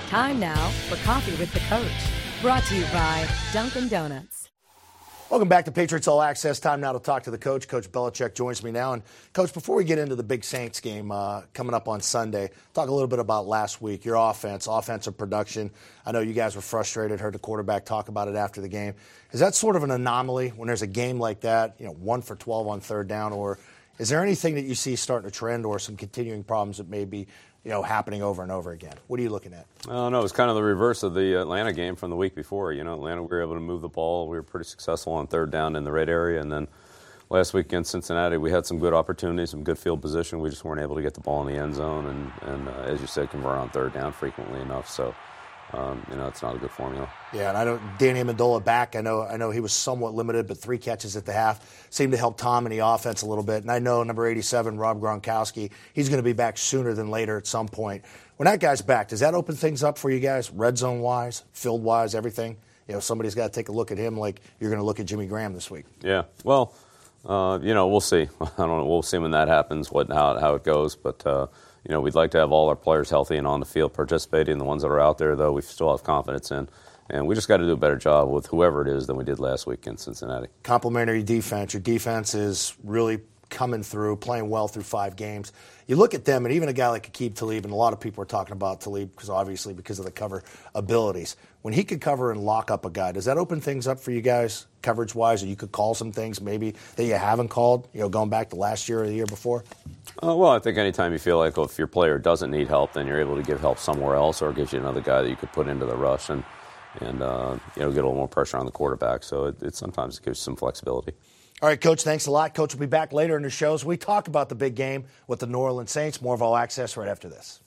Time now for Coffee with the Coach. Brought to you by Dunkin' Donuts. Welcome back to Patriots All Access. Time now to talk to the coach. Coach Belichick joins me now. And, Coach, before we get into the big Saints game coming up on Sunday, talk a little bit about last week, your offensive production. I know you guys were frustrated, heard the quarterback talk about it after the game. Is that sort of an anomaly when there's a game like that, 1 for 12 on third down, or is there anything that you see starting to trend or some continuing problems that may be happening over and over again? What are you looking at? Oh, no, it was kind of the reverse of the Atlanta game from the week before. Atlanta, we were able to move the ball. We were pretty successful on third down in the red area. And then last week against Cincinnati, we had some good opportunities, some good field position. We just weren't able to get the ball in the end zone and as you said, convert on third down frequently enough. So, it's not a good formula. Yeah, and I know Danny Amendola back. I know he was somewhat limited, but 3 catches at the half seemed to help Tom in the offense a little bit. And I know number 87, Rob Gronkowski, he's going to be back sooner than later at some point. When that guy's back, does that open things up for you guys, red zone-wise, field-wise, everything? Somebody's got to take a look at him like you're going to look at Jimmy Graham this week. Yeah, well, we'll see. I don't know. We'll see when that happens, how it goes, but we'd like to have all our players healthy and on the field participating. The ones that are out there, though, we still have confidence in. And we just got to do a better job with whoever it is than we did last week in Cincinnati. Complimentary defense. Your defense is really coming through, playing well through 5 games. You look at them, and even a guy like Aqib Talib, and a lot of people are talking about Talib because of the cover abilities. When he could cover and lock up a guy, does that open things up for you guys coverage-wise, or you could call some things maybe that you haven't called, going back to last year or the year before? Well, I think anytime you feel like if your player doesn't need help, then you're able to give help somewhere else, or it gives you another guy that you could put into the rush and get a little more pressure on the quarterback. So it sometimes gives some flexibility. All right, Coach, thanks a lot. Coach will be back later in the show as we talk about the big game with the New Orleans Saints. More of All Access right after this.